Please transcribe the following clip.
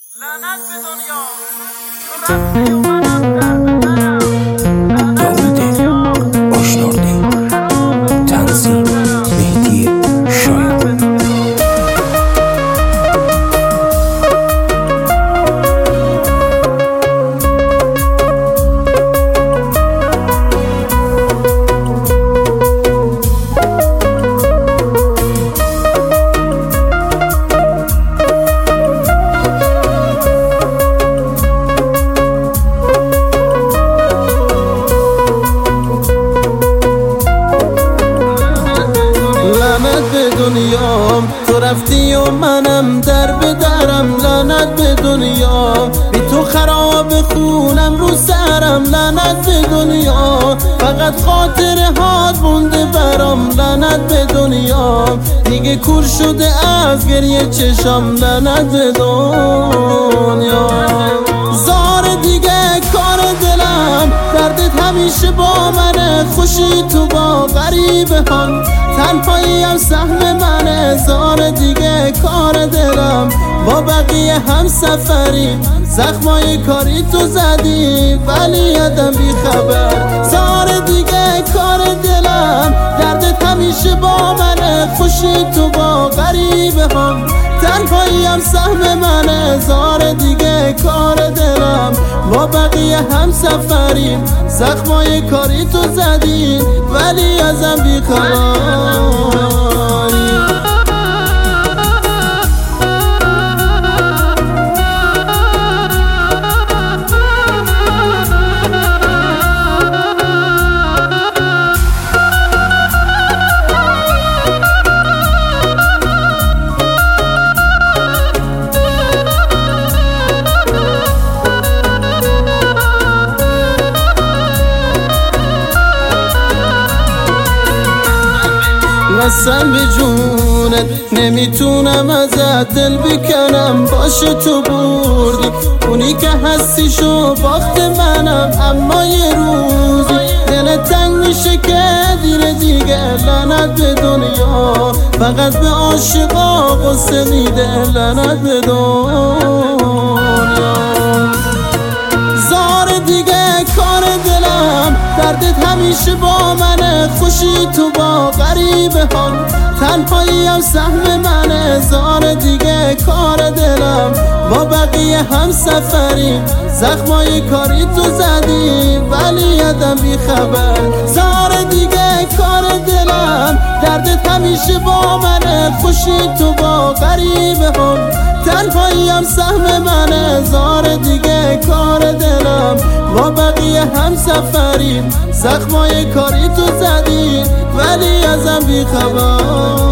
لعنت به دنیا تو رفتی و منم در بدرم. داود آشناردی تنظیم مهدی شایان. دنیام تو رفتی و منم در بدرم. لعنت به دنیا بی تو خراب خونم رو سرم. لعنت به دنیا فقط خاطره هات مونده برام. لعنت به دنیا دیگه کور شده از گریه چشام. لعنت به دنیا زار دیگه کار دلم. دردت همیشه با منه، خوشی تو با غریبه هم. تنهایی هم سهم منه، زار دیگه کار دلم. با بقیه هم سفریم، زخمای کاری تو زدی ولی یادم بی خبر. زار دیگه کار دلم، دردت همیشه با منه، خوشی تو با غریبه هم. تنهایی هم سهم منه، زار دیگه کار دلم. با بقیه هم سفریم، زخمای کاری تو زدی ولی ازم بی خبری. قسم به جونت نمیتونم ازت دل بکنم. باشه تو بردی اونی که هستی شو باخت منم. اما یه روزی دلت تنگ میشه که دیر دیگه. لعنت به دنیا فقط به عاشقا غصه میده. لعنت به دنیا زار دیگه کار دلم. دردت همیشه با منه، خوشی تو با غریبه هم. تنهایی هم سهم منه، زار دیگه کار دلم. با بقیه هم سفریم، زخمای کاری تو زدی ولی یادم بی خبر. زار دیگه کار دلم، دردت همیشه با منه، خوشی تو با غریبه هم. تنهایی هم سهم منه، زار دیگه کار دلم. با بقیه هم سفریم، زخمای کاری تو زدی ولی ازم بی خبر.